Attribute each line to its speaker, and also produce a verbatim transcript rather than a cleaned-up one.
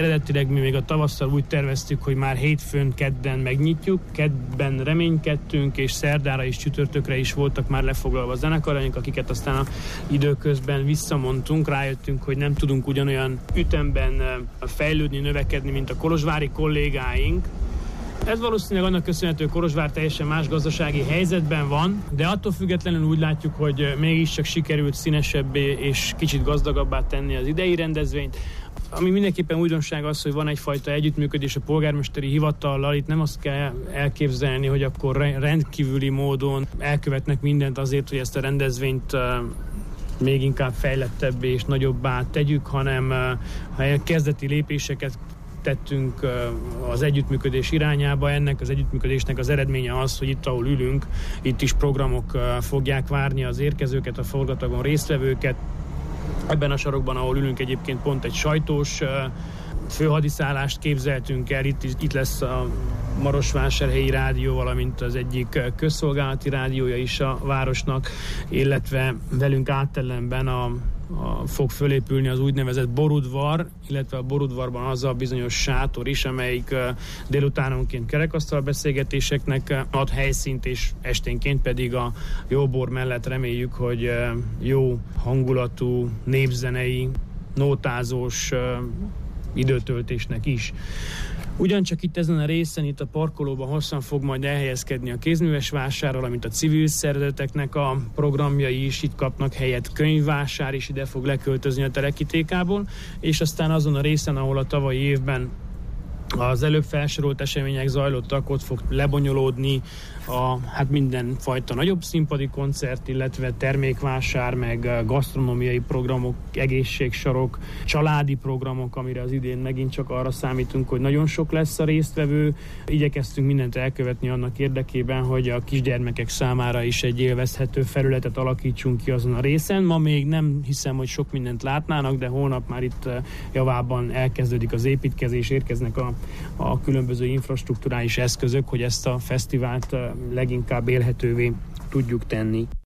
Speaker 1: Eredetileg mi még a tavasszal úgy terveztük, hogy már hétfőn, kedden megnyitjuk, kedden reménykedtünk, és szerdára és csütörtökre is voltak már lefoglalva a zenekaranyok, akiket aztán a időközben visszamondtunk, rájöttünk, hogy nem tudunk ugyanolyan ütemben fejlődni, növekedni, mint a kolozsvári kollégáink. Ez valószínűleg annak köszönhető, hogy Kolozsvár teljesen más gazdasági helyzetben van, de attól függetlenül úgy látjuk, hogy mégiscsak sikerült színesebbé és kicsit gazdagabbá tenni az idei rendezvényt. Ami mindenképpen újdonság az, hogy van egyfajta együttműködés a polgármesteri hivatallal. Itt nem azt kell elképzelni, hogy akkor rendkívüli módon elkövetnek mindent azért, hogy ezt a rendezvényt még inkább fejlettebbé és nagyobbá tegyük, hanem ha kezdeti lépéseket tettünk az együttműködés irányába. Ennek az együttműködésnek az eredménye az, hogy itt, ahol ülünk, itt is programok fogják várni az érkezőket, a forgatagon résztvevőket. Ebben a sarokban, ahol ülünk, egyébként pont egy sajtós főhadiszállást képzeltünk el. Itt, itt lesz a Marosvásárhelyi Rádió, valamint az egyik közszolgálati rádiója is a városnak, illetve velünk áttellenben a, a, fog fölépülni az úgynevezett borudvar, illetve a borudvarban az a bizonyos sátor is, amelyik délutánonként kerekasztal beszélgetéseknek ad helyszínt, és esténként pedig a jó bor mellett reméljük, hogy jó hangulatú, népzenei, nótázós időtöltésnek is. Ugyancsak itt ezen a részen, itt a parkolóban hosszan fog majd elhelyezkedni a kézműves vásár, valamint a civil szervezeteknek a programjai is itt kapnak helyet, könyvvásár is ide fog leköltözni a Telekitékából, és aztán azon a részen, ahol a tavalyi évben az előbb felsorolt események zajlottak, ott fog lebonyolódni a, hát mindenfajta nagyobb színpadi koncert, illetve termékvásár, meg gasztronómiai programok, egészségsarok, családi programok, amire az idén megint csak arra számítunk, hogy nagyon sok lesz a résztvevő. Igyekeztünk mindent elkövetni annak érdekében, hogy a kisgyermekek számára is egy élvezhető felületet alakítsunk ki azon a részen. Ma még nem hiszem, hogy sok mindent látnának, de holnap már itt javában elkezdődik az építkezés, érkeznek a, a különböző infrastrukturális eszközök, hogy ezt a fesztivált leginkább élhetővé tudjuk tenni.